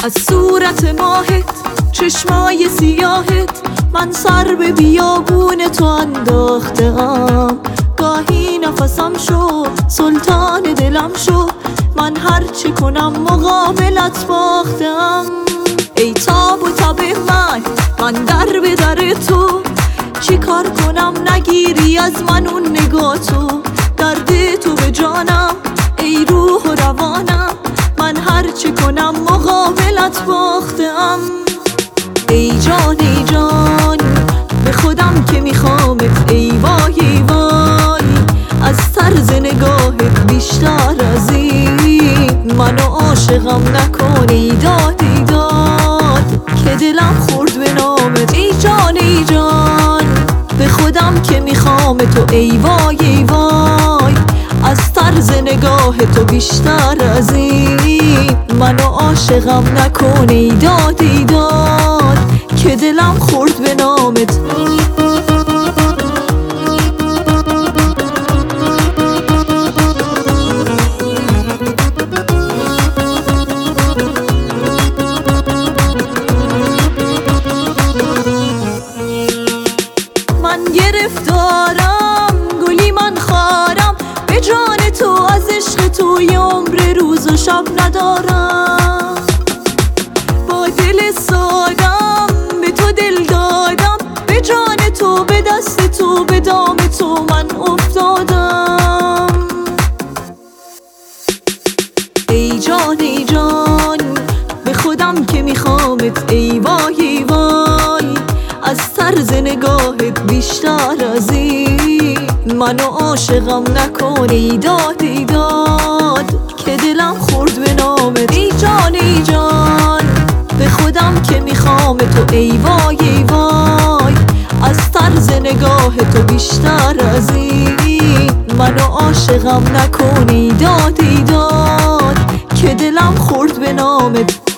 از صورت ماهت، چشمای سیاهت، من سر به بیابون تو انداختم. گاهی نفسم شو، سلطان دلم شو، من هرچی کنم مقابلت باختم. ای تاب و تب من در به در تو، چی کار کنم نگیری از من اون نگاه تو. درد تو به جانم ای روح و روانم، من هرچی کنم مقابلت باختم. ای جان ای جان به خودم که میخوامت، ای وای ای وای از طرز نگاهت بیشتر از این. منو عاشقم نکن ای داد ای داد که دلم خورد به نامت. ای جان ای جان به خودم که میخوام تو، ای وای ای وای از طرز نگاه تو بیشتر از این. منو عاشقم نکن ای داد ای داد که دلم خورد به نامت. من گرفتارم گلی من خارم، به جان تو از عشق تو یه عمر روز و شب ندارم. با دل سادم به تو دل دادم، به جان تو به دست تو به دام تو من افتادم. ای جان ای جان به خودم که میخوامت، ای وای ای وای از طرز نگاهت بیشتر از این. منو عاشقم نکن ای داد ای داد که دلم خورد به نامت. ای جان ای جان به خودم که میخوام تو، ای وای ای وای از طرز نگاه تو بیشتر از این. منو عاشقم نکن ای داد ای داد که دلم خورد به نامت.